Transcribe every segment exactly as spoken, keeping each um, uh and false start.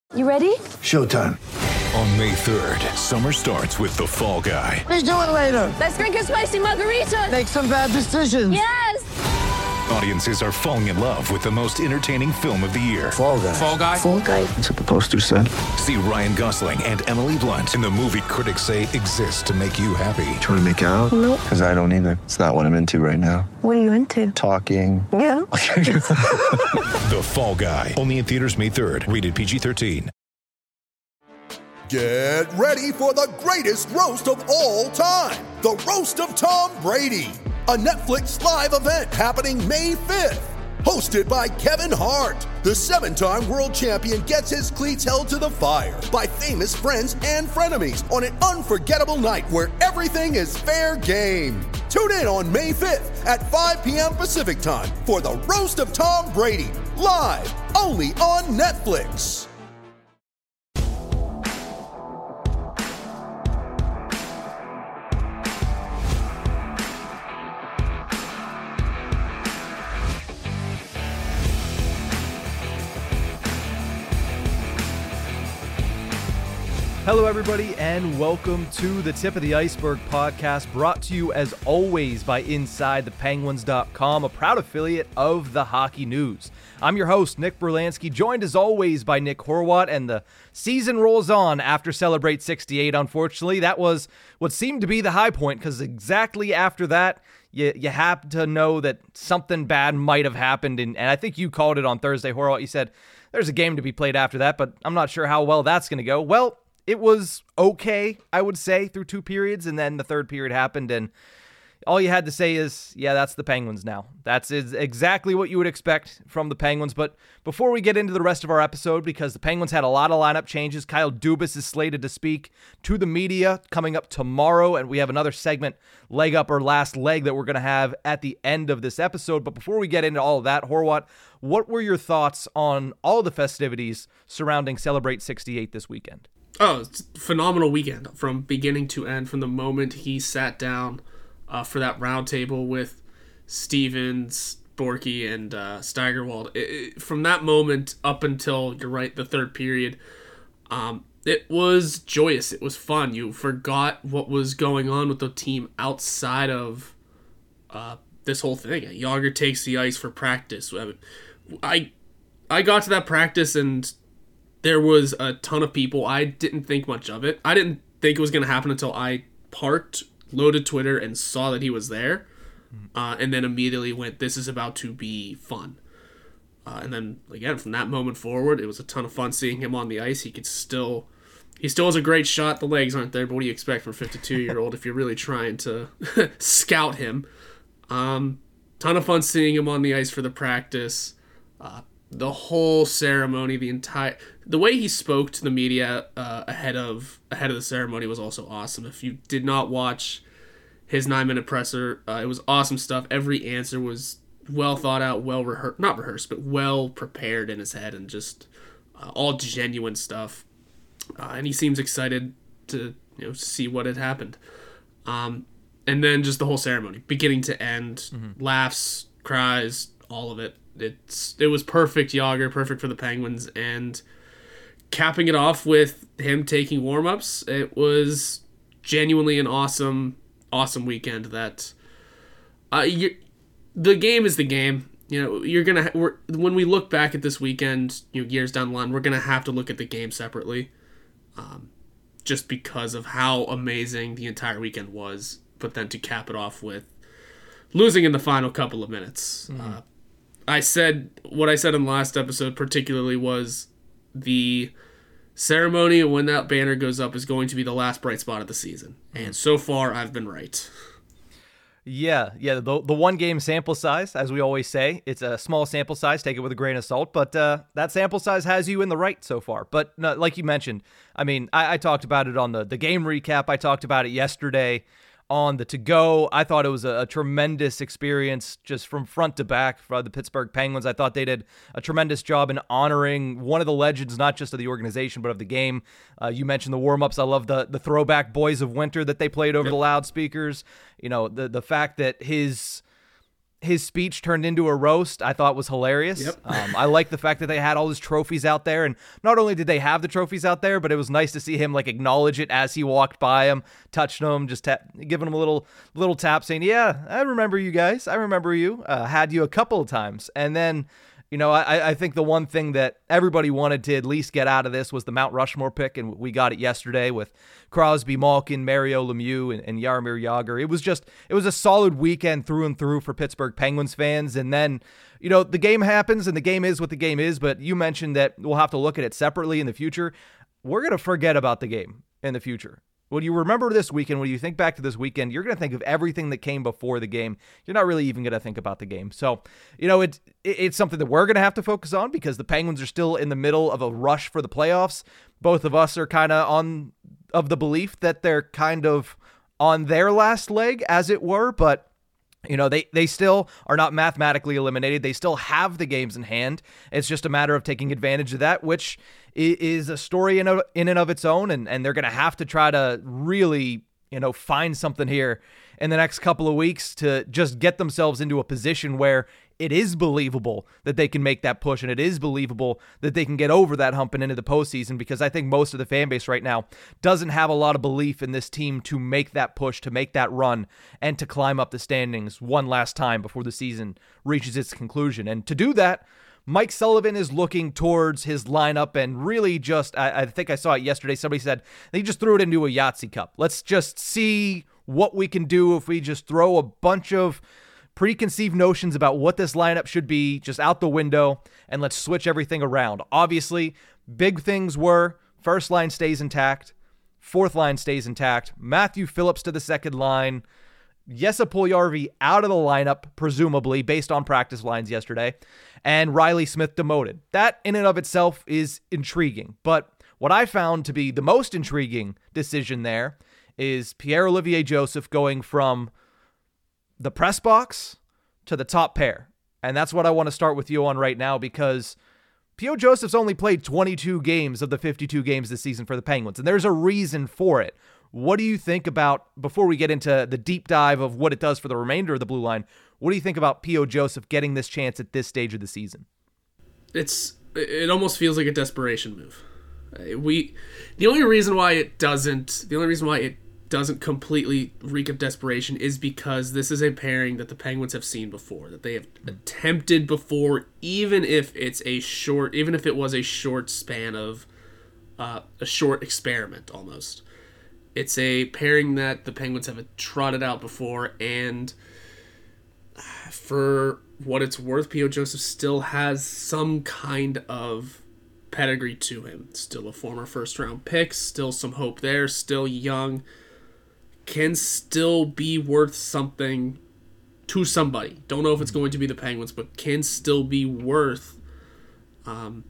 You ready? Showtime. On May third, summer starts with The Fall Guy. Let's do it later. Let's drink a spicy margarita. Make some bad decisions. Yes! Audiences are falling in love with the most entertaining film of the year. Fall Guy. Fall Guy? Fall Guy. That's what the poster said. See Ryan Gosling and Emily Blunt in the movie critics say exists to make you happy. Trying to make it out? Nope. Because I don't either. It's not what I'm into right now. What are you into? Talking. Yeah. The Fall Guy. Only in theaters May third. Rated P G thirteen. Get ready for the greatest roast of all time. The Roast of Tom Brady. A Netflix live event happening May fifth. Hosted by Kevin Hart. The seven-time world champion gets his cleats held to the fire by famous friends and frenemies on an unforgettable night where everything is fair game. Tune in on May fifth at five p.m. Pacific time for the Roast of Tom Brady. Live only on Netflix. Hello, everybody, and welcome to the Tip of the Iceberg podcast, brought to you, as always, by Inside The Penguins dot com, a proud affiliate of the Hockey News. I'm your host, Nick Berlansky, joined, as always, by Nick Horwat, and the season rolls on after Celebrate sixty-eight, unfortunately. That was what seemed to be the high point, because exactly after that, you, you have to know that something bad might have happened, and, and I think you called it on Thursday, Horwat. You said, there's a game to be played after that, but I'm not sure how well that's going to go. Well, it was okay, I would say, through two periods, and then the third period happened, and all you had to say is, yeah, that's the Penguins now. That's exactly what you would expect from the Penguins. But before we get into the rest of our episode, because the Penguins had a lot of lineup changes, Kyle Dubas is slated to speak to the media coming up tomorrow, and we have another segment, leg up or last leg, that we're going to have at the end of this episode. But before we get into all of that, Horwat, what were your thoughts on all the festivities surrounding Celebrate sixty-eight this weekend? Oh, it's a phenomenal weekend from beginning to end. From the moment he sat down uh, for that round table with Stevens, Borky, and uh, Steigerwald. It, it, from that moment up until, you're right, the third period, um, it was joyous. It was fun. You forgot what was going on with the team outside of uh, this whole thing. Jágr takes the ice for practice. I, I got to that practice and there was a ton of people. I didn't think much of it. I didn't think it was going to happen until I parked, loaded Twitter, and saw that he was there. Uh, and then immediately went, this is about to be fun. Uh, and then, again, from that moment forward, it was a ton of fun seeing him on the ice. He could still... He still has a great shot. The legs aren't there, but what do you expect from a fifty-two-year-old if you're really trying to scout him? Um, ton of fun seeing him on the ice for the practice. Uh, the whole ceremony, the entire... The way he spoke to the media uh, ahead of ahead of the ceremony was also awesome. If you did not watch his nine-minute presser, uh, it was awesome stuff. Every answer was well thought out, well rehearsed, not rehearsed, but well prepared in his head, and just uh, all genuine stuff. Uh, and he seems excited to you know see what had happened. Um, and then just the whole ceremony, beginning to end, mm-hmm. laughs, cries, all of it. It's it was perfect, Jágr, perfect for the Penguins, and capping it off with him taking warm-ups, it was genuinely an awesome, awesome weekend. That uh, you, the game is the game. You know, you're gonna we're, when we look back at this weekend, you know, years down the line, we're gonna have to look at the game separately, um, just because of how amazing the entire weekend was. But then to cap it off with losing in the final couple of minutes. Mm-hmm. Uh, I said what I said in the last episode, particularly was the ceremony and when that banner goes up is going to be the last bright spot of the season. And so far, I've been right. Yeah, yeah, the, the one-game sample size, as we always say, it's a small sample size, take it with a grain of salt, but uh, that sample size has you in the right so far. But no, like you mentioned, I mean, I, I talked about it on the, the game recap, I talked about it yesterday on the to-go. I thought it was a, a tremendous experience just from front to back for the Pittsburgh Penguins. I thought they did a tremendous job in honoring one of the legends, not just of the organization, but of the game. Uh, you mentioned the warm-ups. I love the the throwback Boys of Winter that they played over yep. the loudspeakers. You know, the, the fact that his his speech turned into a roast, I thought was hilarious. Yep. um, I like the fact that they had all his trophies out there, and not only did they have the trophies out there, but it was nice to see him like acknowledge it as he walked by him, touching them, just ta- giving him a little little tap, saying, "Yeah, I remember you guys. I remember you. Uh, had you a couple of times." And then, you know, I, I think the one thing that everybody wanted to at least get out of this was the Mount Rushmore pick, and we got it yesterday with Crosby, Malkin, Mario Lemieux, and, and Jaromir Jagr. It was just, it was a solid weekend through and through for Pittsburgh Penguins fans. And then, you know, the game happens, and the game is what the game is, but you mentioned that we'll have to look at it separately in the future. We're going to forget about the game in the future. When you remember this weekend, when you think back to this weekend, you're going to think of everything that came before the game. You're not really even going to think about the game. So, you know, it, it it's something that we're going to have to focus on because the Penguins are still in the middle of a rush for the playoffs. Both of us are kind of on of the belief that they're kind of on their last leg, as it were, but you know, they, they still are not mathematically eliminated. They still have the games in hand. It's just a matter of taking advantage of that, which is a story in, a, in and of its own. And, and they're going to have to try to really, you know, find something here in the next couple of weeks to just get themselves into a position where it is believable that they can make that push, and it is believable that they can get over that hump and into the postseason, because I think most of the fan base right now doesn't have a lot of belief in this team to make that push, to make that run, and to climb up the standings one last time before the season reaches its conclusion. And to do that, Mike Sullivan is looking towards his lineup and really just, I, I think I saw it yesterday, somebody said they just threw it into a Yahtzee cup. Let's just see what we can do if we just throw a bunch of preconceived notions about what this lineup should be just out the window, and let's switch everything around. Obviously, big things were first line stays intact, fourth line stays intact, Matthew Phillips to the second line, Jesse Puljujärvi out of the lineup, presumably, based on practice lines yesterday, and Riley Smith demoted. That in and of itself is intriguing, but what I found to be the most intriguing decision there is Pierre-Olivier Joseph going from the press box to the top pair. And that's what I want to start with you on right now, because P O. Joseph's only played twenty-two games of the fifty-two games this season for the Penguins, and there's a reason for it. What do you think about, before we get into the deep dive of what it does for the remainder of the blue line, what do you think about P O. Joseph getting this chance at this stage of the season? It's it almost feels like a desperation move. We the only reason why it doesn't the only reason why it doesn't completely reek of desperation is because this is a pairing that the Penguins have seen before, that they have attempted before, even if it's a short, even if it was a short span of uh, a short experiment almost. It's a pairing that the Penguins have trotted out before, and for what it's worth, P O. Joseph still has some kind of pedigree to him. Still a former first-round pick, still some hope there, still young, can still be worth something to somebody. Don't know if it's going to be the Penguins, but can still be worth um,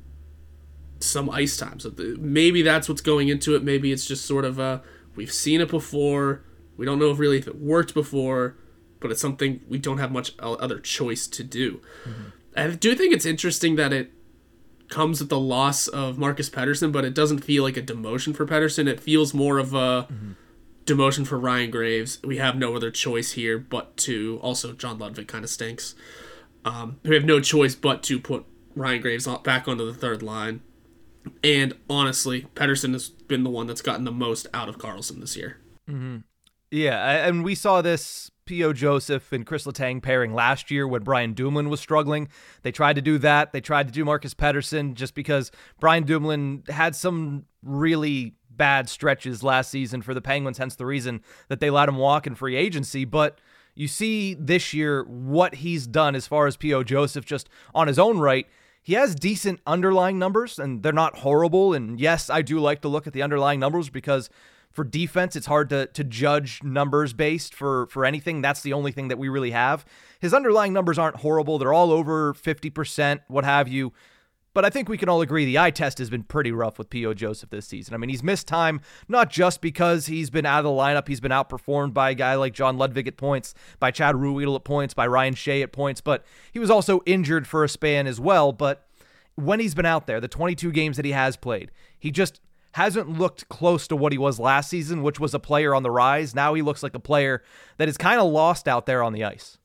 some ice time. So the, maybe that's what's going into it. Maybe it's just sort of a, we've seen it before. We don't know if really if it worked before, but it's something we don't have much other choice to do. Mm-hmm. I do think it's interesting that it comes with the loss of Marcus Pettersson, but it doesn't feel like a demotion for Pettersson. It feels more of a mm-hmm. demotion for Ryan Graves. We have no other choice here but to, also John Ludvig kind of stinks. Um, we have no choice but to put Ryan Graves back onto the third line. And honestly, Pettersson has been the one that's gotten the most out of Karlsson this year. Mm-hmm. Yeah, and we saw this P O. Joseph and Chris Letang pairing last year when Brian Dumoulin was struggling. They tried to do that. They tried to do Marcus Pettersson just because Brian Dumoulin had some really bad stretches last season for the Penguins, hence the reason that they let him walk in free agency. But you see this year what he's done as far as P O. Joseph just on his own right. He has decent underlying numbers, and they're not horrible. And yes, I do like to look at the underlying numbers because for defense, it's hard to to judge numbers based for, for anything. That's the only thing that we really have. His underlying numbers aren't horrible. They're all over fifty percent, what have you. But I think we can all agree the eye test has been pretty rough with P O. Joseph this season. I mean, he's missed time, not just because he's been out of the lineup. He's been outperformed by a guy like John Ludvig at points, by Chad Ruhwedel at points, by Ryan Shea at points, but he was also injured for a span as well. But when he's been out there, the twenty-two games that he has played, he just hasn't looked close to what he was last season, which was a player on the rise. Now he looks like a player that is kind of lost out there on the ice.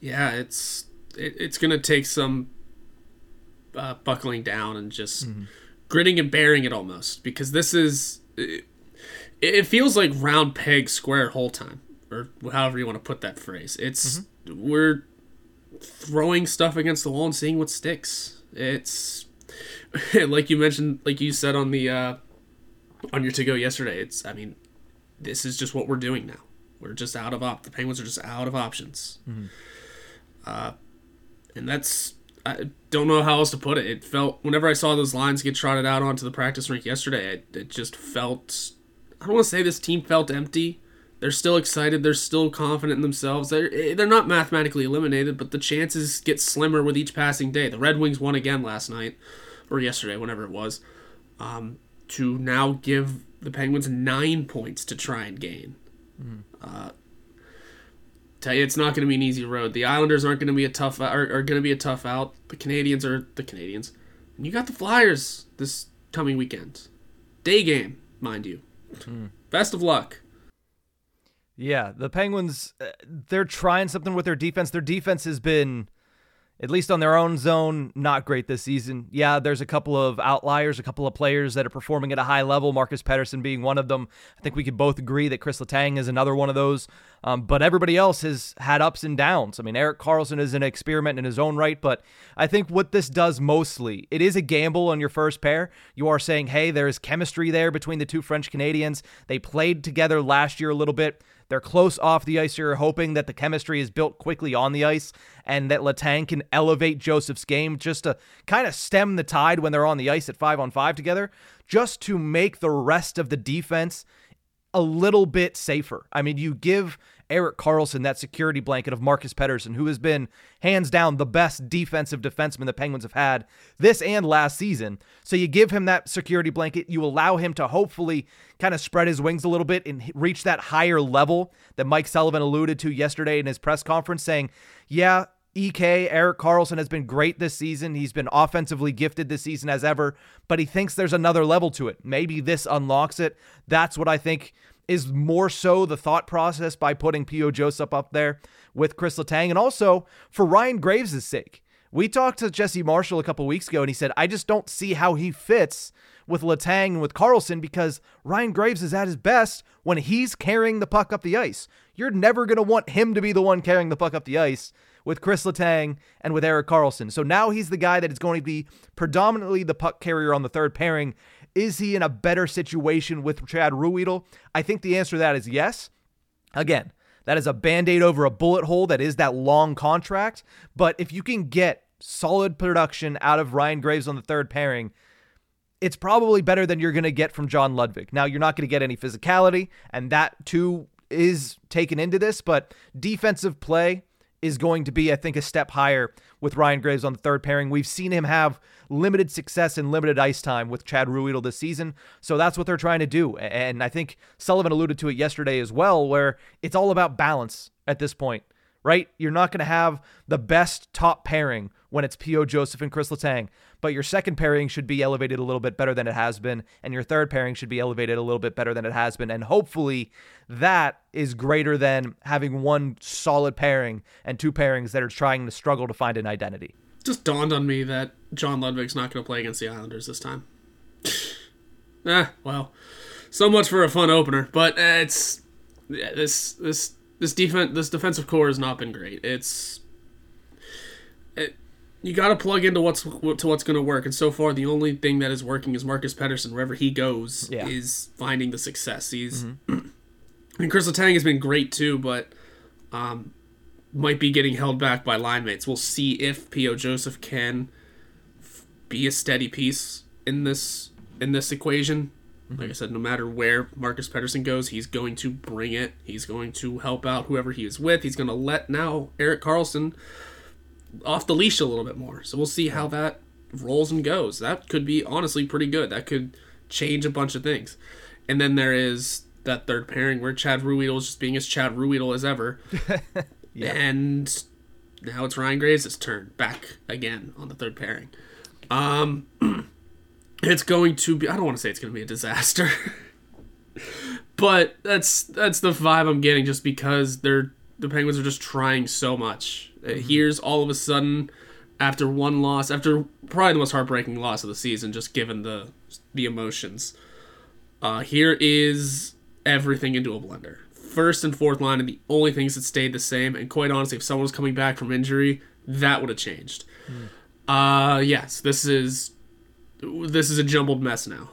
Yeah, it's it, it's gonna take some uh, buckling down and just mm-hmm. gritting and bearing it almost, because this is it, it feels like round peg square hole time, or however you want to put that phrase. It's mm-hmm. we're throwing stuff against the wall and seeing what sticks. It's like you mentioned, like you said on the uh, on your to go yesterday. It's I mean, this is just what we're doing now. We're just out of op. The Penguins are just out of options. Mm-hmm. Uh, and that's, I don't know how else to put it. It felt, whenever I saw those lines get trotted out onto the practice rink yesterday, it, it just felt, I don't want to say this team felt empty. They're still excited. They're still confident in themselves. They're, they're not mathematically eliminated, but the chances get slimmer with each passing day. The Red Wings won again last night, or yesterday, whenever it was, um, to now give the Penguins nine points to try and gain. Mm-hmm. Uh, tell you, it's not going to be an easy road. The Islanders aren't going to be a tough, are, are going to be a tough out. The Canadians are the Canadians, and you got the Flyers this coming weekend, day game, mind you. Mm. Best of luck. Yeah, the Penguins, they're trying something with their defense. Their defense has been, at least on their own zone, not great this season. Yeah, there's a couple of outliers, a couple of players that are performing at a high level, Marcus Pettersson being one of them. I think we could both agree that Chris Letang is another one of those. Um, but everybody else has had ups and downs. I mean, Erik Karlsson is an experiment in his own right, but I think what this does mostly, it is a gamble on your first pair. You are saying, hey, there's chemistry there between the two French Canadians. They played together last year a little bit. They're close off the ice. You're hoping that the chemistry is built quickly on the ice and that Letang can elevate Joseph's game just to kind of stem the tide when they're on the ice at five on five together, just to make the rest of the defense a little bit safer. I mean, you give Erik Karlsson that security blanket of Marcus Pettersson, who has been hands down the best defensive defenseman the Penguins have had this and last season. So you give him that security blanket. You allow him to hopefully kind of spread his wings a little bit and reach that higher level that Mike Sullivan alluded to yesterday in his press conference, saying, yeah, E K, Erik Karlsson, has been great this season. He's been offensively gifted this season as ever, but he thinks there's another level to it. Maybe this unlocks it. That's what I think is more so the thought process by putting P O. Joseph up there with Chris Letang. And also for Ryan Graves' sake. We talked to Jesse Marshall a couple weeks ago, and he said, I just don't see how he fits with Letang and with Karlsson, because Ryan Graves is at his best when he's carrying the puck up the ice. You're never going to want him to be the one carrying the puck up the ice with Chris Letang and with Erik Karlsson. So now he's the guy that is going to be predominantly the puck carrier on the third pairing. Is he in a better situation with Chad Ruhwedel? I think the answer to that is yes. Again, that is a Band-Aid over a bullet hole. That is that long contract. But if you can get solid production out of Ryan Graves on the third pairing, it's probably better than you're going to get from John Ludwig. Now, you're not going to get any physicality, and that too is taken into this, but defensive play is going to be, I think, a step higher with Ryan Graves on the third pairing. We've seen him have limited success and limited ice time with Chad Ruhwedel this season, so that's what they're trying to do. And I think Sullivan alluded to it yesterday as well, where it's all about balance at this point, right? You're not going to have the best top pairing when it's P O. Joseph and Chris Letang, but your second pairing should be elevated a little bit better than it has been, and your third pairing should be elevated a little bit better than it has been, and hopefully that is greater than having one solid pairing and two pairings that are trying to struggle to find an identity. It just dawned on me that John Ludwig's not going to play against the Islanders this time. eh, well, so much for a fun opener, but uh, it's yeah, this this this defense this defensive core has not been great. It's it. You got to plug into what's to what's going to work, and so far the only thing that is working is Marcus Pettersson. Wherever he goes, yeah. is finding the success. He's, mm-hmm. I mean, Chris Letang has been great too, but um, might be getting held back by line mates. We'll see if P O. Joseph can f- be a steady piece in this in this equation. Mm-hmm. Like I said, no matter where Marcus Pettersson goes, he's going to bring it. He's going to help out whoever he is with. He's going to let now Erik Karlsson off the leash a little bit more. So we'll see how that rolls and goes. That could be honestly pretty good. That could change a bunch of things. And then there is that third pairing where Chad Ruhwedel is just being as Chad Ruhwedel as ever. yeah. And now it's Ryan Graves' turn back again on the third pairing. Um, it's going to be, I don't want to say it's going to be a disaster, but that's, that's the vibe I'm getting, just because they're, the Penguins are just trying so much. Mm-hmm. Here's all of a sudden, after one loss, after probably the most heartbreaking loss of the season, just given the the emotions, uh, here is everything into a blender. First and fourth line, and the only things that stayed the same. And quite honestly, if someone was coming back from injury, that would have changed. Mm. Uh, yes, this is this is a jumbled mess now.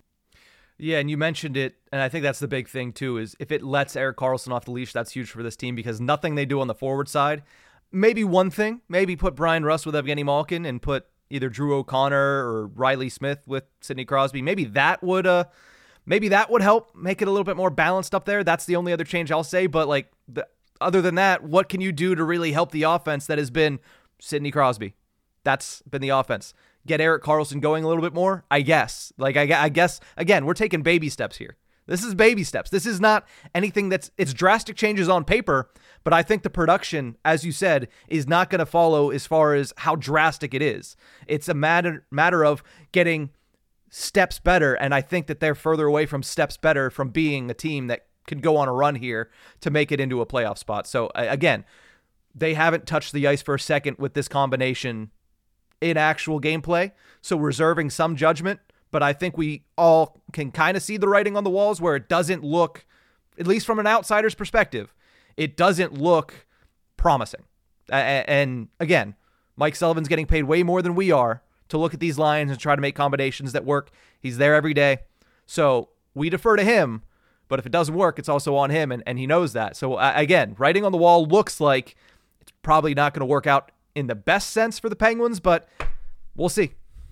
Yeah, and you mentioned it, and I think that's the big thing too. Is if it lets Erik Karlsson off the leash, that's huge for this team because nothing they do on the forward side. Maybe one thing, maybe put Brian Rust with Evgeny Malkin and put either Drew O'Connor or Riley Smith with Sidney Crosby. Maybe that would uh. Maybe that would help make it a little bit more balanced up there. That's the only other change I'll say. But like, the, other than that, what can you do to really help the offense that has been Sidney Crosby? That's been the offense. Get Erik Karlsson going a little bit more, I guess. Like, I, I guess, again, we're taking baby steps here. This is baby steps. This is not anything that's, it's drastic changes on paper, but I think the production, as you said, is not going to follow as far as how drastic it is. It's a matter, matter of getting steps better, and I think that they're further away from steps better from being a team that could go on a run here to make it into a playoff spot. So again, they haven't touched the ice for a second with this combination in actual gameplay, so reserving some judgment, but I think we all can kind of see the writing on the walls where it doesn't look, at least from an outsider's perspective, it doesn't look promising. And again, Mike Sullivan's getting paid way more than we are to look at these lines and try to make combinations that work. He's there every day. So we defer to him, but if it doesn't work, it's also on him, and, and he knows that. So uh, again, writing on the wall looks like it's probably not going to work out in the best sense for the Penguins, but we'll see.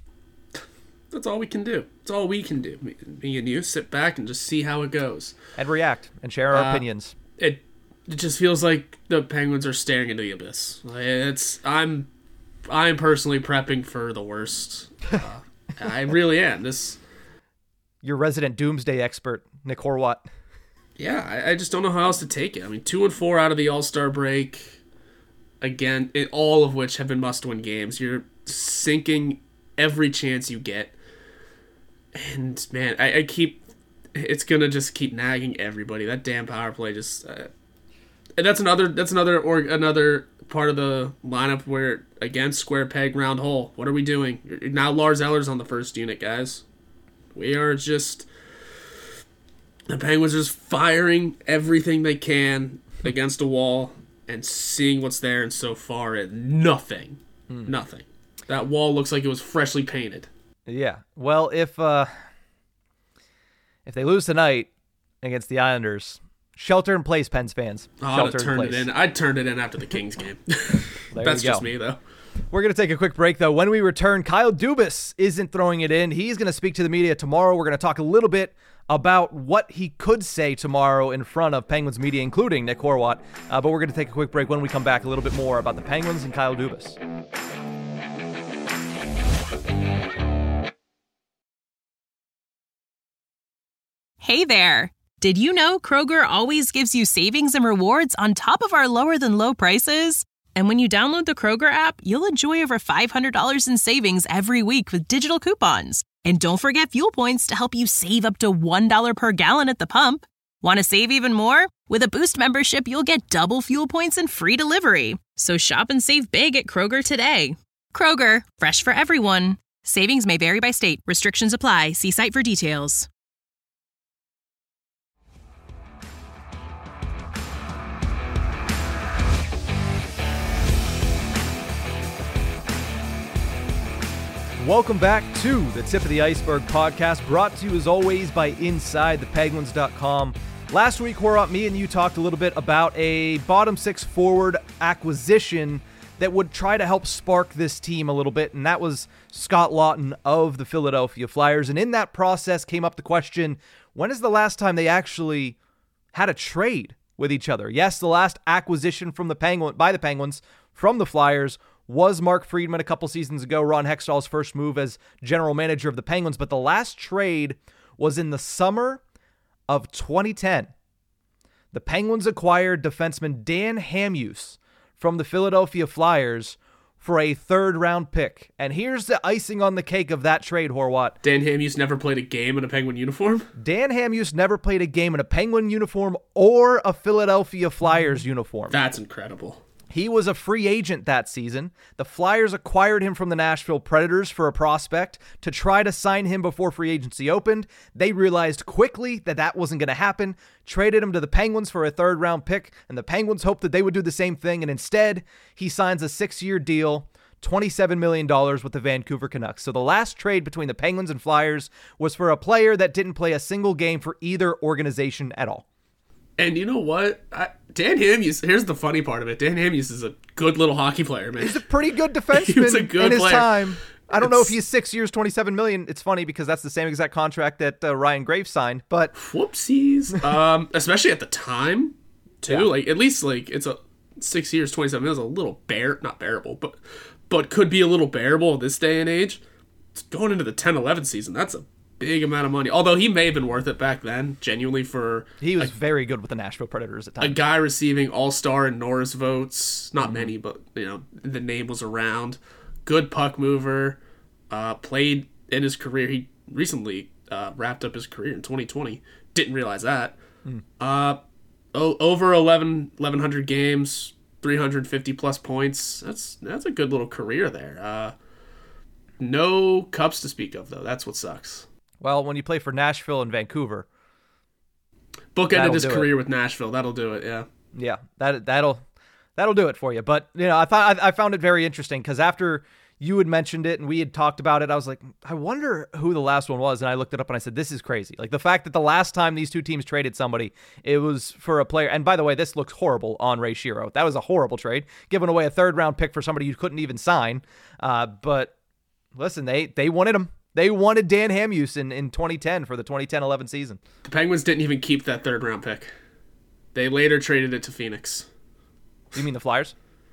That's all we can do. That's all we can do. Me, me and you sit back and just see how it goes. And react and share our uh, opinions. It it just feels like the Penguins are staring into the abyss. It's I'm... I'm personally prepping for the worst. Uh, I really am. This, your resident doomsday expert, Nick Horwat. Yeah, I, I just don't know how else to take it. I mean, two and four out of the All-Star break. Again, it, all of which have been must-win games. You're sinking every chance you get, and man, I, I keep. It's gonna just keep nagging everybody. That damn power play just. Uh, and that's another. That's another or another. part of the lineup where, again, square peg, round hole. What are we doing? Now Lars Eller's on the first unit, guys. We are just... The Penguins are just firing everything they can against a wall and seeing what's there, and so far, it, nothing. Hmm. Nothing. That wall looks like it was freshly painted. Yeah. Well, if, uh, if they lose tonight against the Islanders... Shelter in place, Pens fans. Oh, I'd Shelter turned in place. it in. I turned it in after the Kings game. That's just me, though. We're going to take a quick break, though. When we return, Kyle Dubas isn't throwing it in. He's going to speak to the media tomorrow. We're going to talk a little bit about what he could say tomorrow in front of Penguins media, including Nick Horwat. Uh, but we're going to take a quick break. When we come back, a little bit more about the Penguins and Kyle Dubas. Hey there. Did you know Kroger always gives you savings and rewards on top of our lower-than-low prices? And when you download the Kroger app, you'll enjoy over five hundred dollars in savings every week with digital coupons. And don't forget fuel points to help you save up to one dollar per gallon at the pump. Want to save even more? With a Boost membership, you'll get double fuel points and free delivery. So shop and save big at Kroger today. Kroger, fresh for everyone. Savings may vary by state. Restrictions apply. See site for details. Welcome back to the Tip of the Iceberg podcast, brought to you as always by inside the penguins dot com. Last week, Horwat, me and you talked a little bit about a bottom six forward acquisition that would try to help spark this team a little bit, and that was Scott Laughton of the Philadelphia Flyers. And in that process came up the question, when is the last time they actually had a trade with each other? Yes, the last acquisition from the Penguin by the Penguins from the Flyers was Mark Friedman a couple seasons ago, Ron Hextall's first move as general manager of the Penguins, but the last trade was in the summer of twenty ten. The Penguins acquired defenseman Dan Hamhuis from the Philadelphia Flyers for a third-round pick. And here's the icing on the cake of that trade, Horwat. Dan Hamhuis never played a game in a Penguin uniform? Dan Hamhuis never played a game in a Penguin uniform or a Philadelphia Flyers uniform. That's incredible. He was a free agent that season. The Flyers acquired him from the Nashville Predators for a prospect to try to sign him before free agency opened. They realized quickly that that wasn't going to happen, traded him to the Penguins for a third round pick, and the Penguins hoped that they would do the same thing, and instead he signs a six-year deal, twenty-seven million dollars with the Vancouver Canucks. So the last trade between the Penguins and Flyers was for a player that didn't play a single game for either organization at all. And you know what? I, Dan Hamhuis, here's the funny part of it. Dan Hamhuis is a good little hockey player, man. He's a pretty good defenseman he was a good in his player. time. I don't it's, know if he's six years, twenty-seven million dollars. It's funny because that's the same exact contract that uh, Ryan Graves signed, but... Whoopsies. um, especially at the time, too. Yeah. Like, at least, like, it's a six years, twenty-seven million dollars is a little bear, not bearable, but but could be a little bearable this day and age. It's going into the ten eleven season. That's a big amount of money. Although he may have been worth it back then, genuinely, for he was a, very good with the Nashville Predators at the time. A guy receiving All-Star and Norris votes. Not mm-hmm. many, but you know the name was around. Good puck mover. Uh, played in his career. He recently uh, wrapped up his career in twenty twenty. Didn't realize that. Mm. Uh, oh, over eleven, eleven hundred games, three hundred fifty plus points. That's that's a good little career there. Uh, no cups to speak of, though. That's what sucks. Well, when you play for Nashville and Vancouver, bookended his career it. with Nashville. That'll do it. Yeah. Yeah. That that'll that'll do it for you. But you know, I thought I, I found it very interesting because after you had mentioned it and we had talked about it, I was like, I wonder who the last one was, and I looked it up and I said, this is crazy. Like the fact that the last time these two teams traded somebody, it was for a player. And by the way, this looks horrible on Ray Shero. That was a horrible trade, giving away a third round pick for somebody you couldn't even sign. Uh, but listen, they they wanted him. They wanted Dan Hamhuis in, in twenty ten for the twenty ten eleven season. The Penguins didn't even keep that third round pick. They later traded it to Phoenix. You mean the Flyers?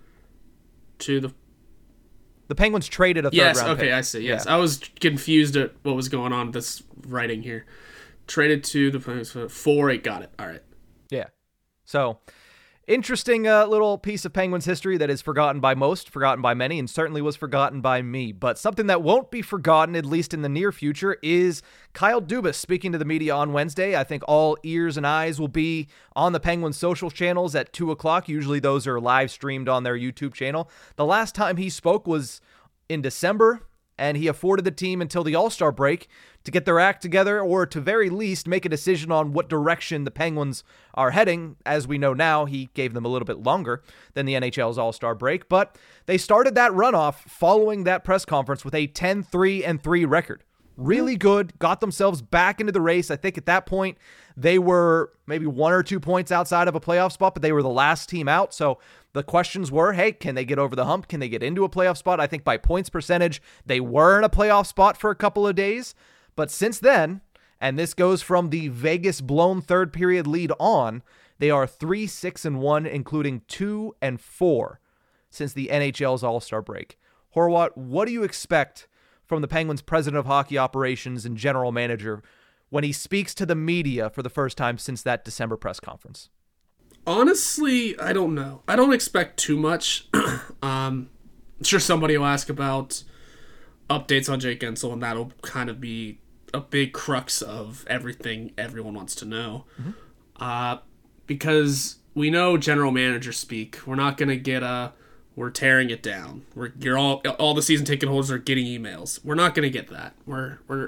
To the... The Penguins traded a third yes, round okay, pick. Yes, okay, I see, yes. Yeah. I was confused at what was going on with this writing here. Traded to the Penguins for four eight, got it. All right. Yeah. So... Interesting uh, little piece of Penguins history that is forgotten by most, forgotten by many, and certainly was forgotten by me. But something that won't be forgotten, at least in the near future, is Kyle Dubas speaking to the media on Wednesday. I think all ears and eyes will be on the Penguins social channels at two o'clock. Usually those are live streamed on their YouTube channel. The last time he spoke was in December, and he afforded the team until the All-Star break to get their act together or to very least make a decision on what direction the Penguins are heading. As we know now, he gave them a little bit longer than the N H L's All-Star break, but they started that runoff following that press conference with a ten three and three record. Really good, got themselves back into the race. I think at that point, they were maybe one or two points outside of a playoff spot, but they were the last team out. So the questions were, hey, can they get over the hump? Can they get into a playoff spot? I think by points percentage, they were in a playoff spot for a couple of days. But since then, and this goes from the Vegas blown third period lead on, they are three, six, and one, including two and four since the N H L's All-Star break. Horwat, what do you expect from the Penguins' president of hockey operations and general manager when he speaks to the media for the first time since that December press conference? Honestly, I don't know. I don't expect too much. um, I'm sure somebody will ask about updates on Jake Guentzel, and that'll kind of be a big crux of everything everyone wants to know. Mm-hmm. Uh, because we know general manager speak. We're not going to get a, we're tearing it down. We're you're all all the season ticket holders are getting emails. We're not going to get that. We're we're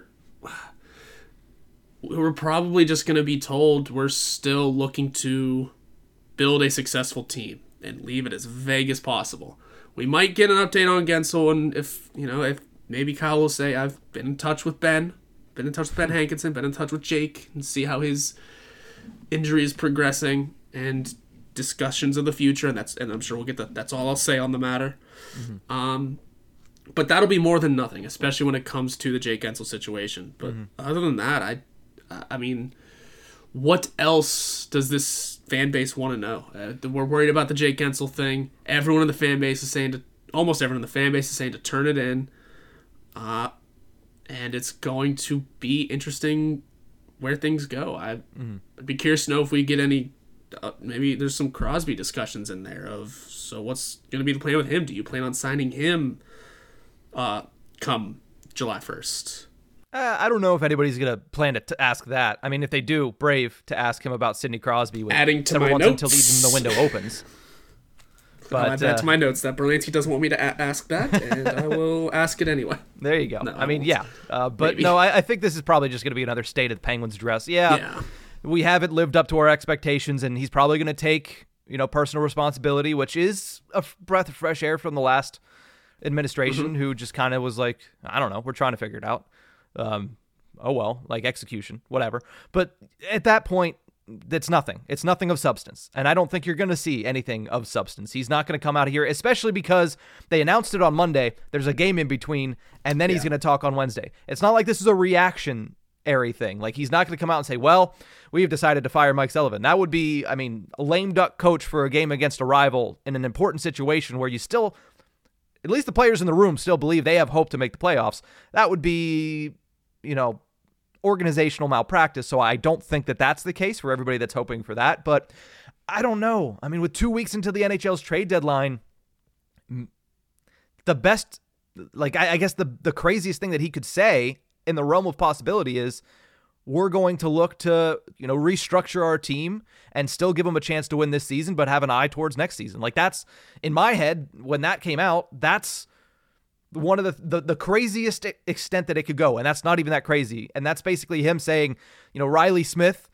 we're probably just going to be told we're still looking to build a successful team and leave it as vague as possible. We might get an update on Guentzel, and if you know if maybe Kyle will say, I've been in touch with Ben, been in touch with Ben Hankinson, been in touch with Jake, and see how his injury is progressing and discussions of the future, and that's and I'm sure we'll get that. That's all I'll say on the matter. Mm-hmm. Um, but that'll be more than nothing, especially when it comes to the Jake Guentzel situation. But mm-hmm. other than that, I, I mean, what else does this fan base want to know? Uh, we're worried about the Jake Guentzel thing. Everyone in the fan base is saying to, almost everyone in the fan base is saying to turn it in. Uh, and it's going to be interesting where things go. I, mm-hmm. I'd be curious to know if we get any, uh, maybe there's some Crosby discussions in there of, so what's going to be the plan with him? Do you plan on signing him uh, come July first? Uh, I don't know if anybody's going to plan to t- ask that. I mean, if they do, brave to ask him about Sidney Crosby with adding to my notes notes until even the window opens. But, I'll add that uh, to my notes that Berlansky doesn't want me to a- ask that, and I will ask it anyway. There you go. No, I mean, yeah. Uh, but maybe. no, I, I think this is probably just going to be another state of the Penguins dress. Yeah, yeah, we haven't lived up to our expectations, and he's probably going to take, you know, personal responsibility, which is a breath of fresh air from the last administration, mm-hmm. who just kind of was like, I don't know, we're trying to figure it out. Um, oh, well, like execution, whatever. But at that point, it's nothing. It's nothing of substance. And I don't think you're going to see anything of substance. He's not going to come out here, especially because they announced it on Monday. There's a game in between, and then yeah. he's going to talk on Wednesday. It's not like this is a reactionary thing. Like, he's not going to come out and say, well, we've decided to fire Mike Sullivan. That would be, I mean, a lame duck coach for a game against a rival in an important situation where you still, at least the players in the room still believe they have hope to make the playoffs. That would be, you know, organizational malpractice, so I don't think that that's the case for everybody that's hoping for that, but I don't know. I mean, with two weeks into the N H L's trade deadline, the best, like, I, I guess the, the craziest thing that he could say in the realm of possibility is we're going to look to, you know, restructure our team and still give them a chance to win this season, but have an eye towards next season. Like, that's, in my head, when that came out, that's one of the, the the craziest extent that it could go, and that's not even that crazy. And that's basically him saying, you know, Riley Smith,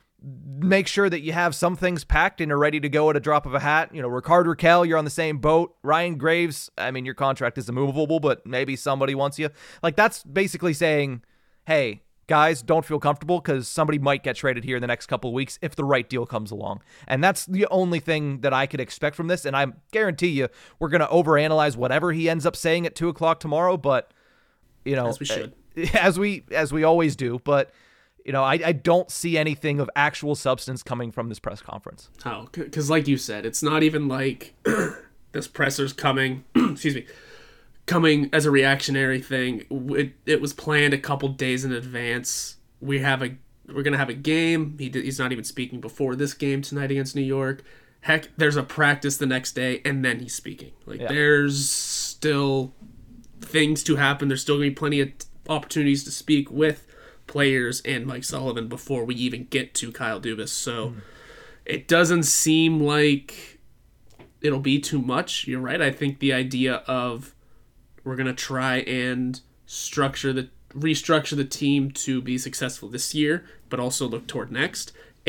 make sure that you have some things packed and are ready to go at a drop of a hat. You know, Rickard Rakell, you're on the same boat. Ryan Graves, I mean, your contract is immovable, but maybe somebody wants you. Like, that's basically saying, hey, guys, don't feel comfortable because somebody might get traded here in the next couple of weeks if the right deal comes along. And that's the only thing that I could expect from this. And I guarantee you we're going to overanalyze whatever he ends up saying at two o'clock tomorrow. But, you know, as we should, as we, as we always do. But, you know, I, I don't see anything of actual substance coming from this press conference. Oh, because like you said, it's not even like this presser's coming, excuse me, coming as a reactionary thing. It, it was planned a couple days in advance. We have a we're gonna have a game. He he's not even speaking before this game tonight against New York. Heck, there's a practice the next day, and then he's speaking. Like, yeah. There's still things to happen. There's still gonna be plenty of opportunities to speak with players and Mike Sullivan before we even get to Kyle Dubas. So mm. it doesn't seem like it'll be too much. You're right. I think the idea of we're going to try and structure the restructure the team to be successful this year, but also look toward next,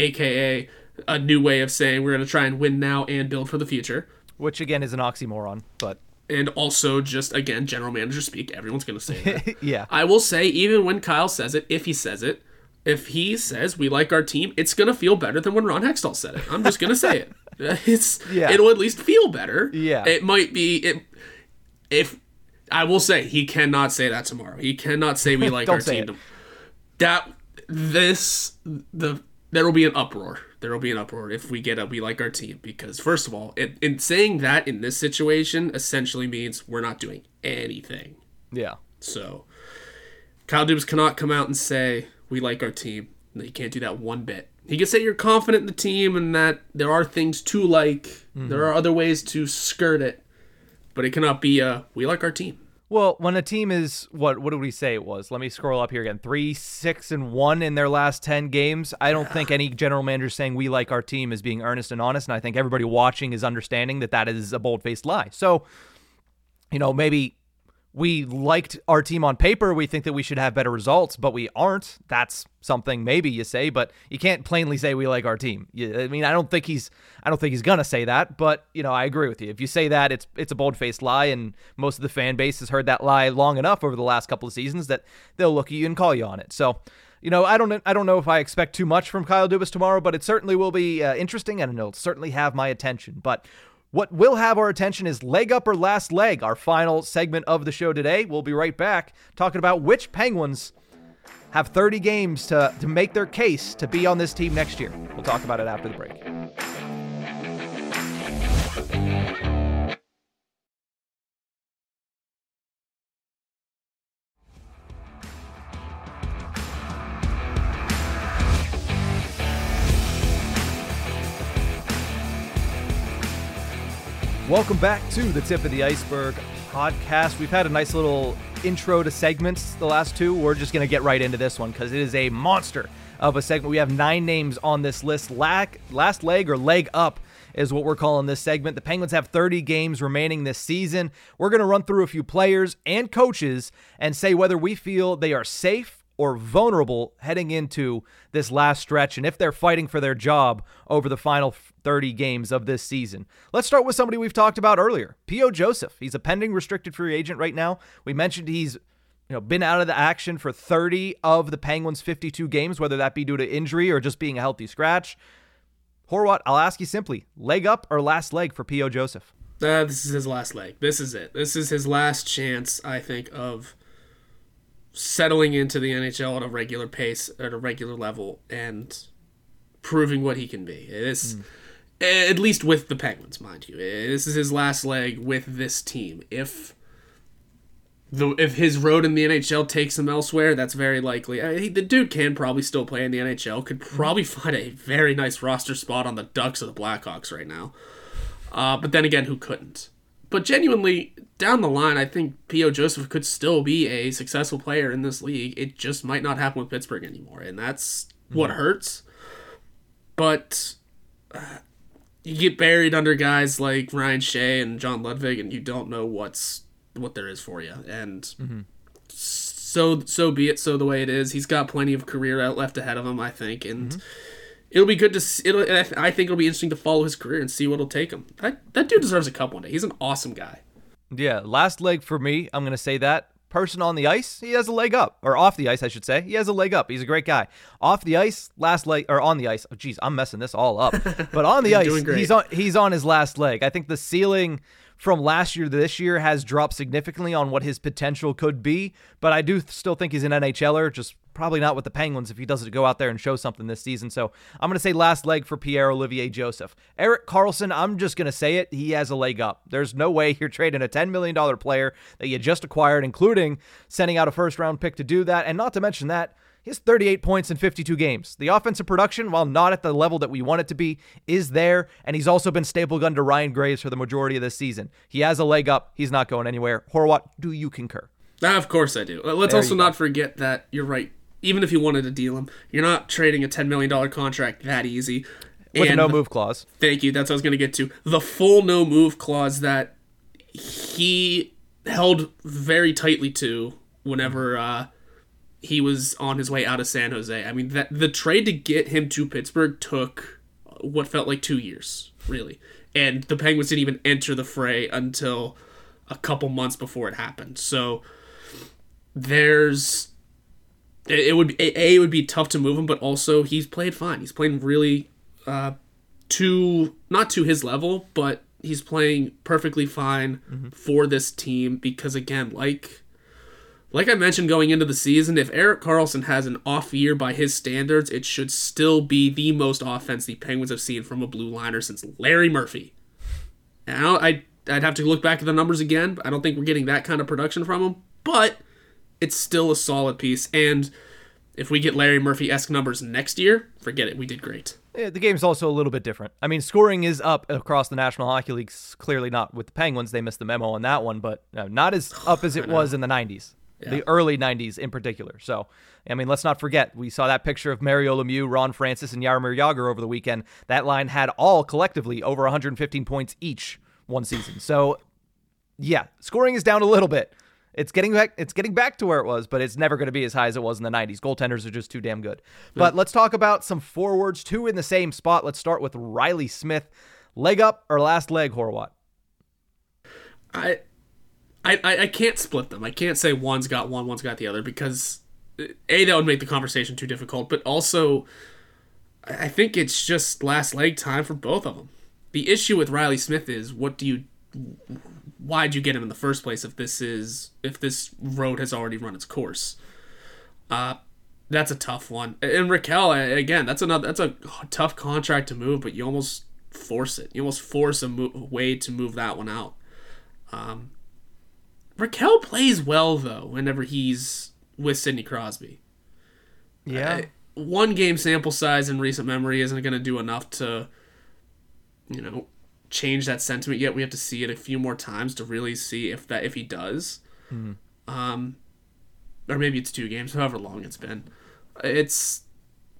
aka a new way of saying we're going to try and win now and build for the future. Which, again, is an oxymoron, but... And also just, again, general manager speak. Everyone's going to say that. Yeah. I will say, even when Kyle says it, if he says it, if he says we like our team, it's going to feel better than when Ron Hextall said it. I'm just going to say it. It's yeah. It'll at least feel better. Yeah. It might be... It, if... I will say, he cannot say that tomorrow. He cannot say we like our team. It. That, this, the, there will be an uproar. There will be an uproar if we get a we like our team. Because, first of all, it, in saying that in this situation essentially means we're not doing anything. Yeah. So, Kyle Dubas cannot come out and say we like our team. No, he can't do that one bit. He can say you're confident in the team and that there are things to like. Mm-hmm. There are other ways to skirt it. But it cannot be, uh, we like our team. Well, when a team is, what what did we say it was? Let me scroll up here again. Three, six, and one in their last ten games. I don't yeah. think any general manager saying we like our team is being earnest and honest, and I think everybody watching is understanding that that is a bold-faced lie. So, you know, maybe we liked our team on paper. We think that we should have better results, but we aren't. That's something maybe you say, but you can't plainly say we like our team. You, I mean, I don't think he's, I don't think he's gonna say that. But you know, I agree with you. If you say that, it's it's a bold-faced lie, and most of the fan base has heard that lie long enough over the last couple of seasons that they'll look at you and call you on it. So, you know, I don't, I don't know if I expect too much from Kyle Dubas tomorrow, but it certainly will be uh, interesting, and it'll certainly have my attention. But what will have our attention is Leg Up or Last Leg, our final segment of the show today. We'll be right back talking about which Penguins have thirty games to, to make their case to be on this team next year. We'll talk about it after the break. Welcome back to the Tip of the Iceberg podcast. We've had a nice little intro to segments the last two. We're just going to get right into this one because it is a monster of a segment. We have nine names on this list. Last leg or leg up is what we're calling this segment. The Penguins have thirty games remaining this season. We're going to run through a few players and coaches and say whether we feel they are safe or vulnerable heading into this last stretch, and if they're fighting for their job over the final thirty games of this season. Let's start with somebody we've talked about earlier, P O. Joseph. He's a pending restricted free agent right now. We mentioned he's you know been out of the action for thirty of the Penguins' fifty-two games, whether that be due to injury or just being a healthy scratch. Horwat, I'll ask you simply, leg up or last leg for P O. Joseph? Uh, this is his last leg. This is it. This is his last chance, I think, of settling into the N H L at a regular pace, at a regular level, and proving what he can be. This, mm. At least with the Penguins, mind you. This is his last leg with this team. If the if his road in the N H L takes him elsewhere, that's very likely. I mean, the dude can probably still play in the N H L, could probably find a very nice roster spot on the Ducks or the Blackhawks right now. Uh, but then again, who couldn't? But genuinely, down the line, I think P O. Joseph could still be a successful player in this league. It just might not happen with Pittsburgh anymore, and that's mm-hmm. what hurts. But uh, you get buried under guys like Ryan Shea and John Ludwig, and you don't know what's what there is for you. And mm-hmm. so so be it. So the way it is, he's got plenty of career out left ahead of him, I think, and. Mm-hmm. It'll be good to see, it'll, I think it'll be interesting to follow his career and see what'll take him. That, that dude deserves a cup one day. He's an awesome guy. Yeah, last leg for me, I'm going to say that. Person on the ice, he has a leg up. Or off the ice, I should say. He has a leg up. He's a great guy. Off the ice, last leg, or on the ice. Oh, geez, I'm messing this all up. But on the ice, he's on, he's on his last leg. I think the ceiling from last year to this year has dropped significantly on what his potential could be. But I do still think he's an NHLer, just probably not with the Penguins if he doesn't go out there and show something this season. So I'm going to say last leg for Pierre-Olivier Joseph. Erik Karlsson, I'm just going to say it. He has a leg up. There's no way you're trading a ten million dollars player that you just acquired, including sending out a first-round pick to do that. And not to mention that, he has thirty-eight points in fifty-two games. The offensive production, while not at the level that we want it to be, is there. And he's also been staple gun to Ryan Graves for the majority of this season. He has a leg up. He's not going anywhere. Horwat, do you concur? Uh, of course I do. Let's there also not forget that you're right. Even if you wanted to deal him, you're not trading a ten million dollars contract that easy. With and a no-move clause. Thank you. That's what I was going to get to. The full no-move clause that he held very tightly to whenever uh, he was on his way out of San Jose. I mean, that the trade to get him to Pittsburgh took what felt like two years, really. And the Penguins didn't even enter the fray until a couple months before it happened. So there's... It would be, a it would be tough to move him, but also he's played fine. He's playing really uh, to not to his level, but he's playing perfectly fine mm-hmm. for this team because again, like like I mentioned going into the season, if Erik Karlsson has an off year by his standards, it should still be the most offense the Penguins have seen from a blue liner since Larry Murphy. Now I I'd have to look back at the numbers again. I don't think we're getting that kind of production from him, but it's still a solid piece, and if we get Larry Murphy-esque numbers next year, forget it, we did great. Yeah, the game's also a little bit different. I mean, scoring is up across the National Hockey League, clearly not with the Penguins. They missed the memo on that one, but no, not as up as it was in the nineties, yeah. The early nineties in particular. So, I mean, let's not forget, we saw that picture of Mario Lemieux, Ron Francis, and Jaromir Jagr over the weekend. That line had all collectively over one hundred fifteen points each one season. So, yeah, scoring is down a little bit. It's getting back It's getting back to where it was, but it's never going to be as high as it was in the nineties. Goaltenders are just too damn good. Yeah. But let's talk about some forwards, two in the same spot. Let's start with Riley Smith. Leg up or last leg, Horwat? I, I, I can't split them. I can't say one's got one, one's got the other, because A, that would make the conversation too difficult, but also I think it's just last leg time for both of them. The issue with Riley Smith is, what do you... why'd you get him in the first place if this is if this road has already run its course? Uh, that's a tough one. And Raquel, again, that's another that's a tough contract to move, but you almost force it. You almost force a, mo- a way to move that one out. Um, Raquel plays well though whenever he's with Sidney Crosby. Yeah, uh, one game sample size in recent memory isn't going to do enough to, you know, change that sentiment yet. We have to see it a few more times to really see if that if he does. Mm-hmm. Um, or maybe it's two games, however long it's been. It's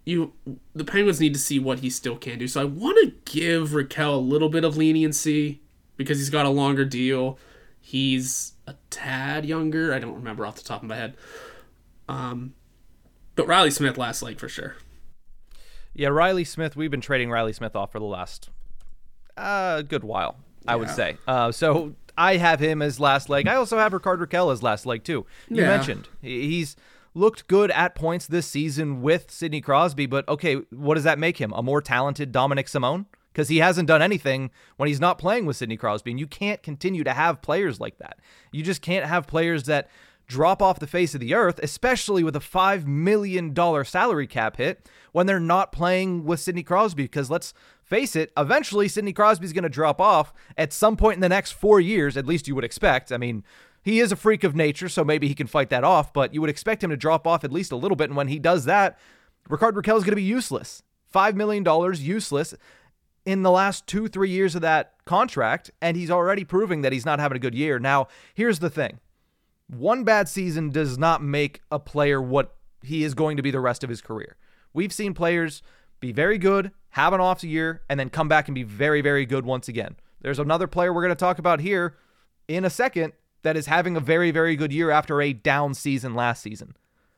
you the Penguins need to see what he still can do. So I want to give Rakell a little bit of leniency because he's got a longer deal. He's a tad younger. I don't remember off the top of my head. Um, but Riley Smith last leg for sure. Yeah, Riley Smith, we've been trading Riley Smith off for the last uh, good while, I yeah. would say. Uh, so I have him as last leg. I also have Rickard Rakell as last leg, too. You yeah. mentioned he's looked good at points this season with Sidney Crosby, but okay, what does that make him? A more talented Dominic Simone? Because he hasn't done anything when he's not playing with Sidney Crosby, and you can't continue to have players like that. You just can't have players that drop off the face of the earth, especially with a five million dollars salary cap hit when they're not playing with Sidney Crosby. Because let's face it, eventually Sidney Crosby's going to drop off at some point in the next four years, at least you would expect. I mean, he is a freak of nature, so maybe he can fight that off, but you would expect him to drop off at least a little bit, and when he does that, Rickard Rakell is going to be useless. five million dollars useless in the last two, three years of that contract, and he's already proving that he's not having a good year. Now, here's the thing. One bad season does not make a player what he is going to be the rest of his career. We've seen players be very good, have an off year, and then come back and be very, very good once again. There's another player we're going to talk about here in a second that is having a very, very good year after a down season last season.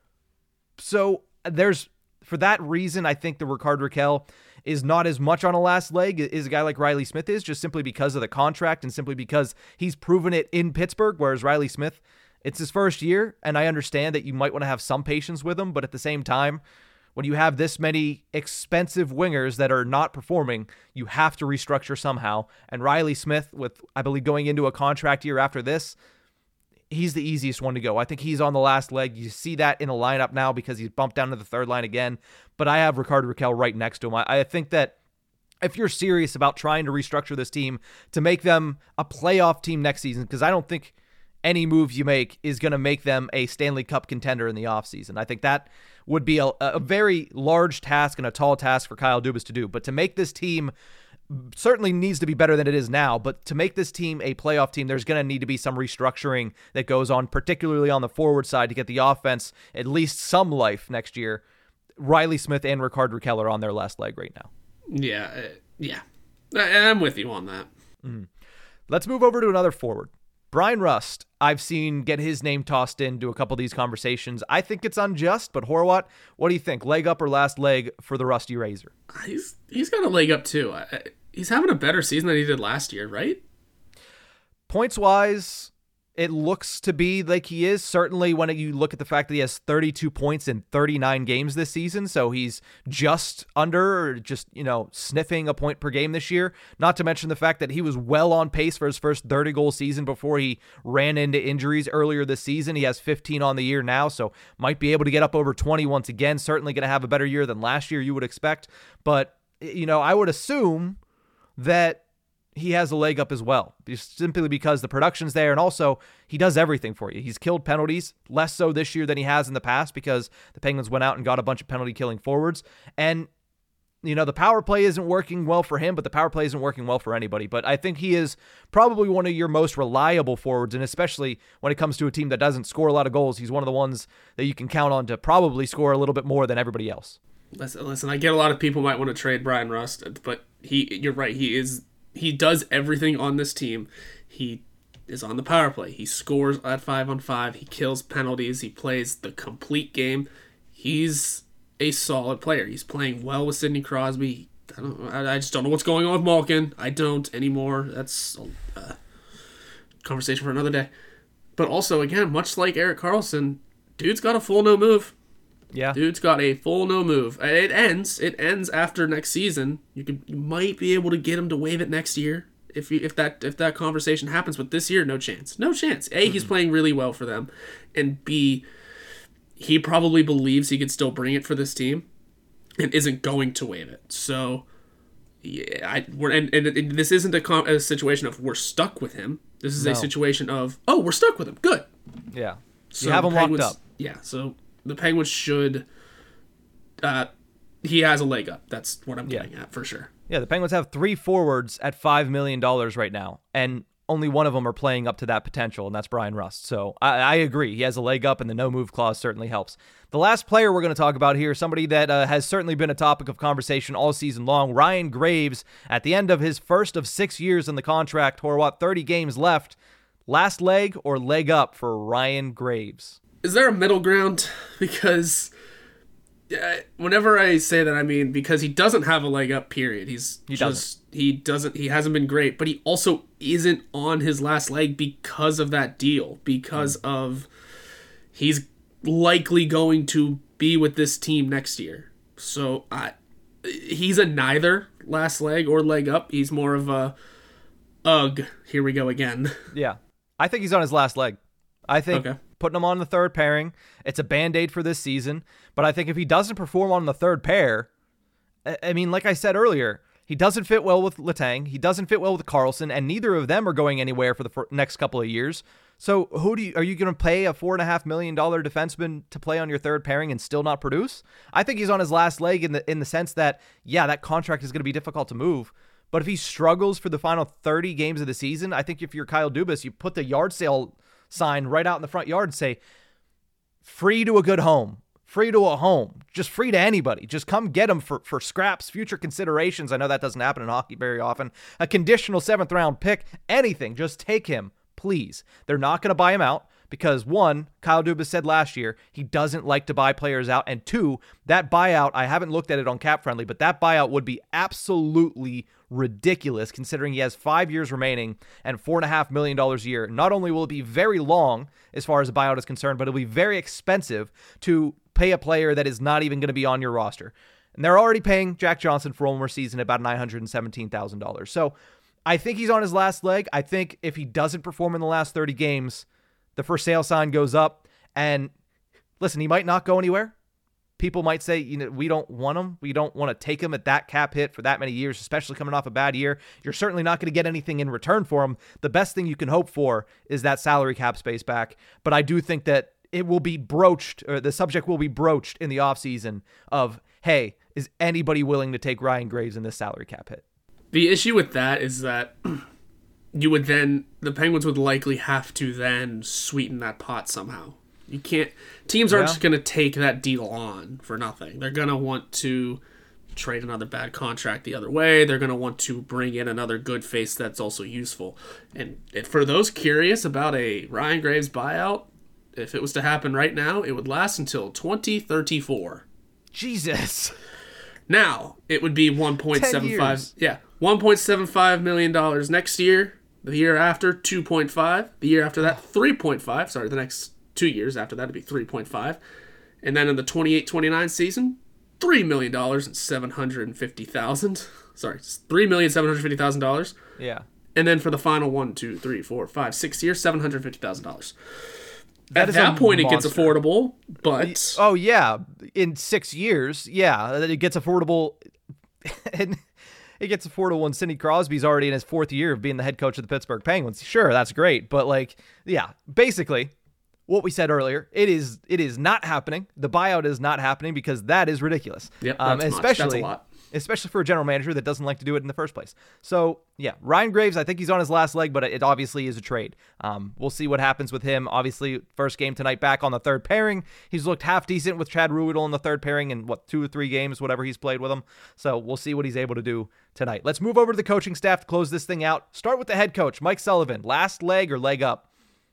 So there's, for that reason, I think the Rickard Rakell is not as much on a last leg as a guy like Riley Smith is, just simply because of the contract and simply because he's proven it in Pittsburgh, whereas Riley Smith, it's his first year, and I understand that you might want to have some patience with him, but at the same time, when you have this many expensive wingers that are not performing, you have to restructure somehow, and Riley Smith, with, I believe, going into a contract year after this, he's the easiest one to go. I think he's on the last leg. You see that in the lineup now because he's bumped down to the third line again. But I have Rickard Rakell right next to him. I, I think that if you're serious about trying to restructure this team to make them a playoff team next season, because I don't think any move you make is going to make them a Stanley Cup contender in the offseason. I think that would be a, a very large task and a tall task for Kyle Dubas to do. But to make this team certainly needs to be better than it is now, but to make this team a playoff team, there's going to need to be some restructuring that goes on, particularly on the forward side, to get the offense at least some life next year. Riley Smith and Rickard Rakell are on their last leg right now. Yeah, uh, yeah. I'm with you on that. Mm-hmm. Let's move over to another forward. Bryan Rust, I've seen get his name tossed into a couple of these conversations. I think it's unjust, but Horwat, what do you think? Leg up or last leg for the Rusty Razor? He's he's got a leg up too. I, he's having a better season than he did last year, right? Points-wise, it looks to be like he is. Certainly when you look at the fact that he has thirty-two points in thirty-nine games this season, so he's just under, or just, you know, sniffing a point per game this year. Not to mention the fact that he was well on pace for his first thirty-goal season before he ran into injuries earlier this season. He has fifteen on the year now, so might be able to get up over twenty once again. Certainly going to have a better year than last year, you would expect. But, you know, I would assume that he has a leg up as well, just simply because the production's there, and also he does everything for you. He's killed penalties, less so this year than he has in the past because the Penguins went out and got a bunch of penalty-killing forwards. And, you know, the power play isn't working well for him, but the power play isn't working well for anybody. But I think he is probably one of your most reliable forwards, and especially when it comes to a team that doesn't score a lot of goals, he's one of the ones that you can count on to probably score a little bit more than everybody else. Listen, listen I get a lot of people might want to trade Bryan Rust, but he, you're right, he is... He does everything on this team. He is on the power play. He scores at five on five. He kills penalties. He plays the complete game. He's a solid player. He's playing well with Sidney Crosby. I don't. I just don't know what's going on with Malkin. I don't anymore. That's a conversation for another day. But also, again, much like Erik Karlsson, dude's got a full no move. Yeah, dude's got a full no move. It ends. It ends after next season. You could, you might be able to get him to waive it next year if you, if that if that conversation happens. But this year, no chance. No chance. A, mm-hmm. He's playing really well for them, and B, he probably believes he could still bring it for this team, and isn't going to waive it. So, yeah, I we're and, and, and this isn't a, com- a situation of we're stuck with him. This is no. a situation of oh, we're stuck with him. Good. Yeah. So you have him Penguins, locked up. Yeah. So. The Penguins should, uh, he has a leg up. That's what I'm getting yeah. at for sure. Yeah, the Penguins have three forwards at five million dollars right now. And only one of them are playing up to that potential, and that's Brian Rust. So I, I agree. He has a leg up, and the no-move clause certainly helps. The last player we're going to talk about here, somebody that uh, has certainly been a topic of conversation all season long, Ryan Graves, at the end of his first of six years in the contract, Horwat, thirty games left. Last leg or leg up for Ryan Graves? Is there a middle ground? Because uh, whenever I say that, I mean because he doesn't have a leg up, period. He's he just... doesn't. He doesn't. He hasn't been great, but he also isn't on his last leg because of that deal. Because mm. of he's likely going to be with this team next year. So I, he's a neither last leg or leg up. He's more of a ugh. Here we go again. Yeah, I think he's on his last leg. I think okay. putting him on the third pairing, it's a Band-Aid for this season. But I think if he doesn't perform on the third pair, I mean, like I said earlier. He doesn't fit well with Letang. He doesn't fit well with Carlson, and neither of them are going anywhere for the for next couple of years. So, who do you, are you going to pay a four and a half million dollar defenseman to play on your third pairing and still not produce? I think he's on his last leg in the in the sense that yeah, that contract is going to be difficult to move. But if he struggles for the final thirty games of the season, I think if you're Kyle Dubas, you put the yard sale sign right out in the front yard and say, "Free to a good home." Free to a home, just free to anybody. Just come get him for, for scraps, future considerations. I know that doesn't happen in hockey very often. A conditional seventh round pick, anything. Just take him, please. They're not going to buy him out because one, Kyle Dubas said last year, he doesn't like to buy players out. And two, that buyout, I haven't looked at it on Cap Friendly, but that buyout would be absolutely ridiculous considering he has five years remaining and four and a half million dollars a year. Not only will it be very long as far as the buyout is concerned, but it'll be very expensive to pay a player that is not even going to be on your roster. And they're already paying Jack Johnson for one more season about nine hundred seventeen thousand dollars. So I think he's on his last leg. I think if he doesn't perform in the last thirty games, the for sale sign goes up. And listen, he might not go anywhere. People might say, you know, we don't want him. We don't want to take him at that cap hit for that many years, especially coming off a bad year. You're certainly not going to get anything in return for him. The best thing you can hope for is that salary cap space back. But I do think that it will be broached, or the subject will be broached in the offseason of, hey, is anybody willing to take Ryan Graves in this salary cap hit? The issue with that is that you would then, the Penguins would likely have to then sweeten that pot somehow. You can't, teams aren't yeah. just going to take that deal on for nothing. They're going to want to trade another bad contract the other way. They're going to want to bring in another good face that's also useful. And for those curious about a Ryan Graves buyout, if it was to happen right now, it would last until twenty thirty-four. Jesus. Now, it would be one point seven five. Yeah, one point seven five million dollars next year. The year after, two point five. The year after that, three point five. Sorry, the next two years after that would be three point five. And then in the twenty-eight twenty-nine season, three million dollars and seven hundred fifty thousand dollars. Sorry, three million seven hundred fifty thousand dollars. Yeah. And then for the final one, two, three, four, five, six years, seven hundred fifty thousand dollars. That At that point, monster. It gets affordable, but... Oh, yeah. In six years, yeah, it gets affordable. And it gets affordable when Sidney Crosby's already in his fourth year of being the head coach of the Pittsburgh Penguins. Sure, that's great. But, like, yeah, basically, what we said earlier, it is it is not happening. The buyout is not happening because that is ridiculous. Yep, that's um, much. especially, That's a lot. Especially for a general manager that doesn't like to do it in the first place. So, yeah, Ryan Graves, I think he's on his last leg, but it obviously is a trade. Um, we'll see what happens with him. Obviously, first game tonight back on the third pairing. He's looked half decent with Chad Ruhwedel in the third pairing in, what, two or three games, whatever he's played with him. So we'll see what he's able to do tonight. Let's move over to the coaching staff to close this thing out. Start with the head coach, Mike Sullivan. Last leg or leg up?